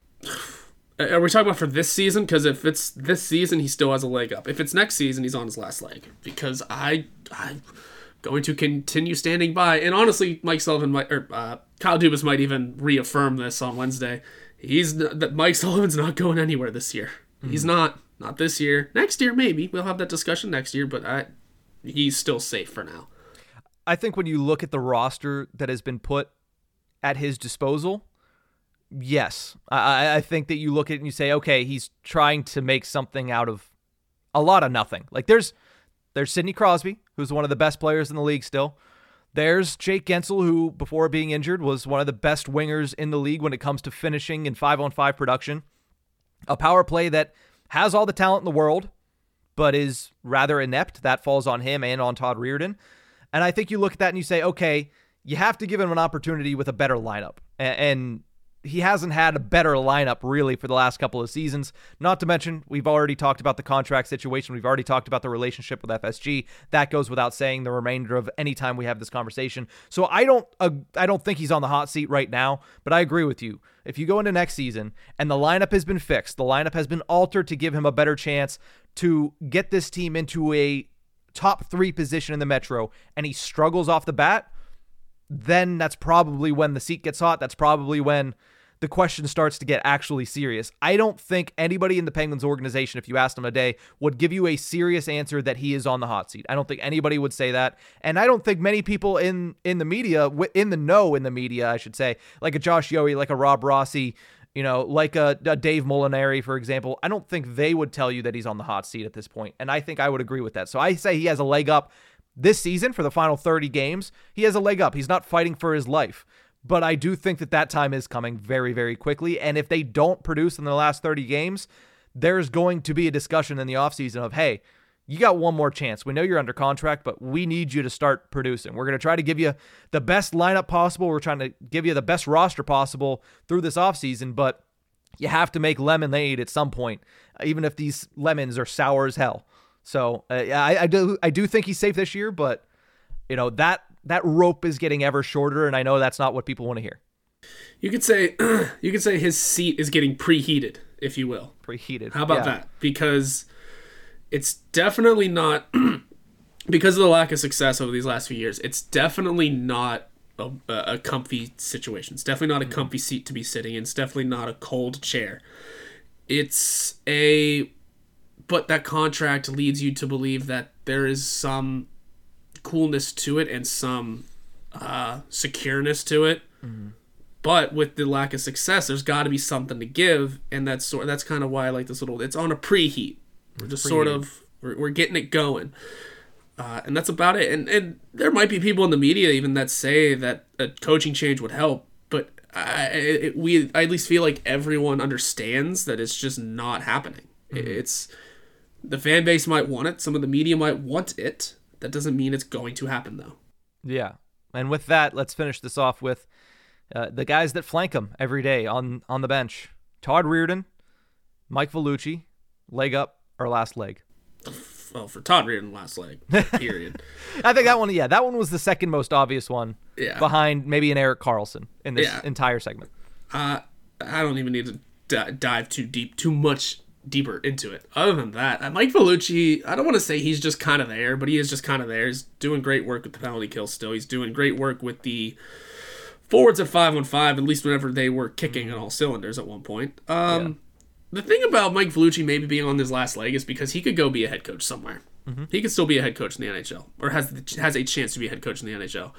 Are we talking about for this season? Because if it's this season, he still has a leg up. If it's next season, he's on his last leg. Because I... I going to continue standing by. And honestly, Mike Sullivan might, or uh, Kyle Dubas might even reaffirm this on Wednesday. He's that Mike Sullivan's not going anywhere this year. Mm-hmm. He's not. Not this year. Next year, maybe. We'll have that discussion next year, but I, he's still safe for now. I think when you look at the roster that has been put at his disposal, yes. I, I think that you look at it and you say, okay, he's trying to make something out of a lot of nothing. Like there's there's Sidney Crosby, who's one of the best players in the league still. There's Jake Gensel, who, before being injured, was one of the best wingers in the league when it comes to finishing in five-on-five production. A power play that has all the talent in the world, but is rather inept. That falls on him and on Todd Reirden. And I think you look at that and you say, okay, you have to give him an opportunity with a better lineup. And he hasn't had a better lineup really for the last couple of seasons. Not to mention, we've already talked about the contract situation. We've already talked about the relationship with F S G. That goes without saying the remainder of any time we have this conversation. So I don't, uh, I don't think he's on the hot seat right now, but I agree with you. If you go into next season and the lineup has been fixed, the lineup has been altered to give him a better chance to get this team into a top three position in the Metro, and he struggles off the bat, then that's probably when the seat gets hot. That's probably when the question starts to get actually serious. I don't think anybody in the Penguins organization, if you asked them today, would give you a serious answer that he is on the hot seat. I don't think anybody would say that. And I don't think many people in, in the media, in the know in the media, I should say, like a Josh Yohe, like a Rob Rossi, you know, like a, a Dave Molinari, for example, I don't think they would tell you that he's on the hot seat at this point. And I think I would agree with that. So I say he has a leg up this season for the final thirty games. He has a leg up. He's not fighting for his life. But I do think that that time is coming very, very quickly. And if they don't produce in the last thirty games, there's going to be a discussion in the offseason of, hey, you got one more chance. We know you're under contract, but we need you to start producing. We're going to try to give you the best lineup possible. We're trying to give you the best roster possible through this offseason, but you have to make lemonade at some point, even if these lemons are sour as hell. So uh, I, I do I do think he's safe this year, but you know that that rope is getting ever shorter, and I know that's not what people want to hear. You could say you could say his seat is getting preheated, if you will. Preheated. How about yeah. that? Because it's definitely not because of the lack of success over these last few years. It's definitely not a, a comfy situation. It's definitely not a comfy seat to be sitting in. It's definitely not a cold chair. It's a but that contract leads you to believe that there is some coolness to it and some uh, secureness to it. Mm-hmm. But with the lack of success, there's got to be something to give, and that's sort. That's kind of why I like this little. It's on a preheat. We're just preheat. sort of we're, we're getting it going, uh, and that's about it. And and there might be people in the media even that say that a coaching change would help, but I, it, we I at least feel like everyone understands that it's just not happening. Mm-hmm. It's the fan base might want it. Some of the media might want it. That doesn't mean it's going to happen, though. Yeah. And with that, let's finish this off with uh, the guys that flank him every day on, on the bench. Todd Reirden, Mike Vellucci, leg up or last leg? Well, for Todd Reirden, last leg, period. I think that one, yeah, that one was the second most obvious one yeah. behind maybe an Erik Karlsson in this yeah. entire segment. Uh, I don't even need to d- dive too deep, too much deeper into it. Other than that, Mike Vellucci, I don't want to say he's just kind of there, but he is just kind of there. He's doing great work with the penalty kill still. He's doing great work with the forwards at five on five, at least whenever they were kicking on all cylinders at one point. Um, yeah. The thing about Mike Vellucci maybe being on his last leg is because he could go be a head coach somewhere. Mm-hmm. He could still be a head coach in the N H L, or has has a chance to be a head coach in the N H L.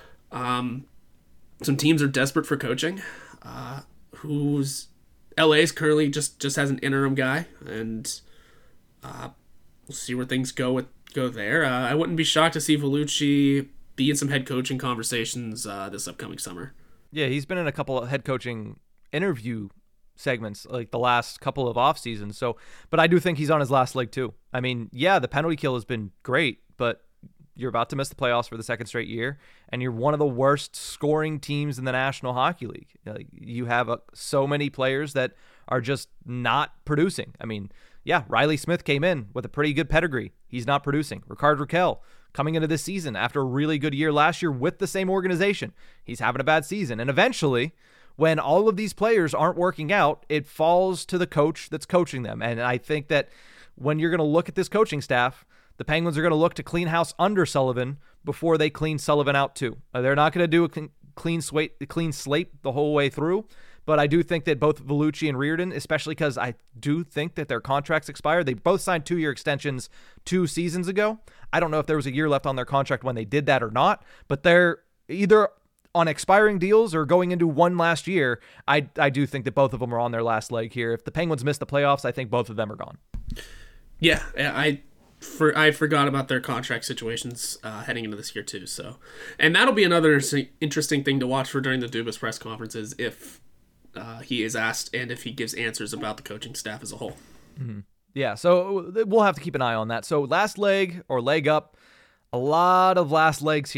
Um, some teams are desperate for coaching. Uh, who's L A is currently just, just has an interim guy, and uh, we'll see where things go with go there. Uh, I wouldn't be shocked to see Vellucci be in some head coaching conversations uh, this upcoming summer. Yeah, he's been in a couple of head coaching interview segments like the last couple of off seasons. So, but I do think he's on his last leg too. I mean, yeah, the penalty kill has been great, but you're about to miss the playoffs for the second straight year, and you're one of the worst scoring teams in the National Hockey League. Like, you have a, so many players that are just not producing. I mean, yeah, Riley Smith came in with a pretty good pedigree. He's not producing. Rickard Rakell coming into this season after a really good year last year with the same organization. He's having a bad season. And eventually, when all of these players aren't working out, it falls to the coach that's coaching them. And I think that when you're going to look at this coaching staff, the Penguins are going to look to clean house under Sullivan before they clean Sullivan out too. They're not going to do a clean slate, clean slate the whole way through, but I do think that both Vellucci and Reirden, especially because I do think that their contracts expire. They both signed two-year extensions two seasons ago. I don't know if there was a year left on their contract when they did that or not, but they're either on expiring deals or going into one last year. I I do think that both of them are on their last leg here. If the Penguins miss the playoffs, I think both of them are gone. Yeah, I for I forgot about their contract situations uh, heading into this year too. So, and that'll be another interesting thing to watch for during the Dubas press conferences if uh, he is asked and if he gives answers about the coaching staff as a whole. Mm-hmm. Yeah, so we'll have to keep an eye on that. So last leg or leg up, a lot of last legs here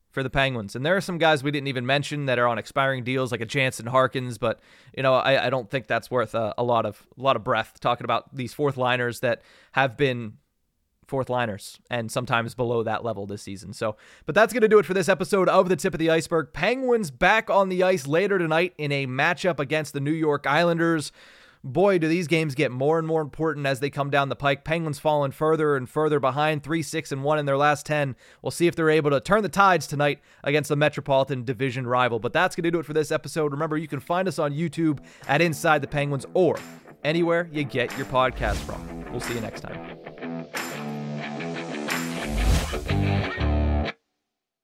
for the Penguins. And there are some guys we didn't even mention that are on expiring deals, like a Jansen Harkins, but you know, I, I don't think that's worth a, a lot of a lot of breath talking about these fourth liners that have been fourth liners and sometimes below that level this season. So, but that's going to do it for this episode of the Tip of the Iceberg. Penguins back on the ice later tonight in a matchup against the New York Islanders. Boy, do these games get more and more important as they come down the pike. Penguins falling further and further behind, three six and one in their last ten. We'll see if they're able to turn the tides tonight against the Metropolitan Division rival. But that's going to do it for this episode. Remember, you can find us on YouTube at Inside the Penguins or anywhere you get your podcast from. We'll see you next time.